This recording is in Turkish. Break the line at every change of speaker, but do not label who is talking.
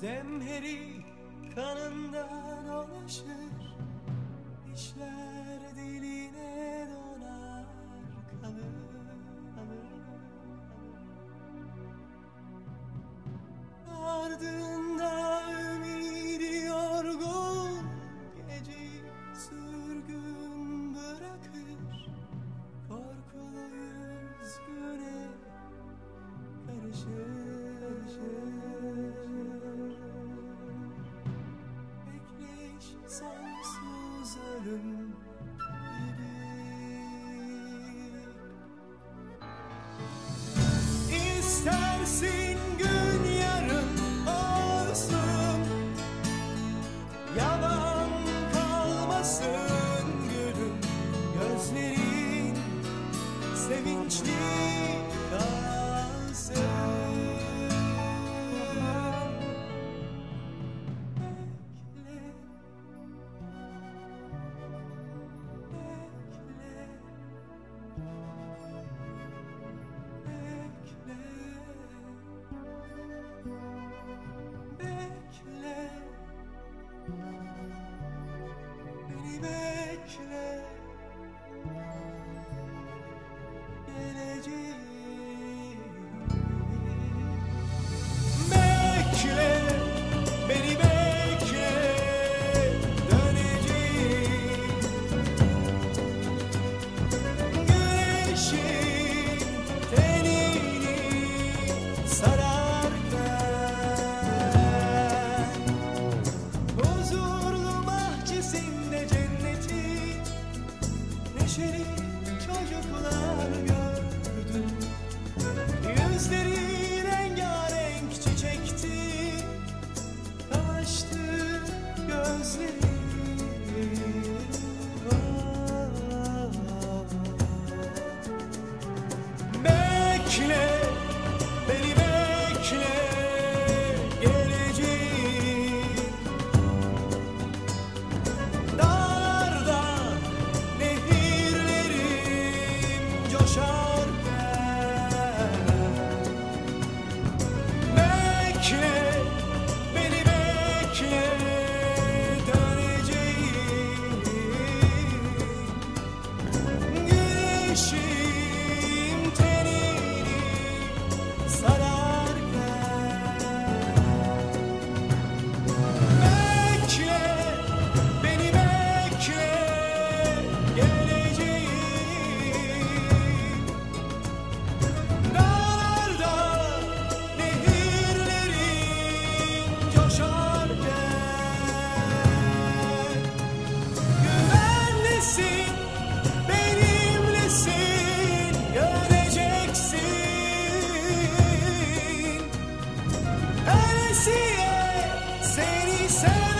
Zemheri kanında dolaşır, işler diline donar kalır. Ardında ümidi yorgun, geceyi sürgün bırakır, korkulu yüzüne karışır. Bekleyiş sonsuz ölüm gibi. İstersin gün yarın olsun, yalan kalmasın gülüm, gözlerin sevinçli kalsın. Beni bekle, geleceğim. Bekle, beni bekle, döneceğim. Güneşin tenini sararken, huzurlu bahçesinde cennetin neşeli çocuklar gördüm. Yüzleri rengarenk çiçekti, kamaştı gözleri. Bekle, beni bekle, geleceğim. Dağlarda nehirlerim coşarken, bekle, beni bekle, döneceğim. Güneşim tenini sararken, bekle, beni bekle, geleceğim. Dağlarda nehirlerin coşarken, güvenlisin, benimlesin, göreceksin. Ölesiye seni sev.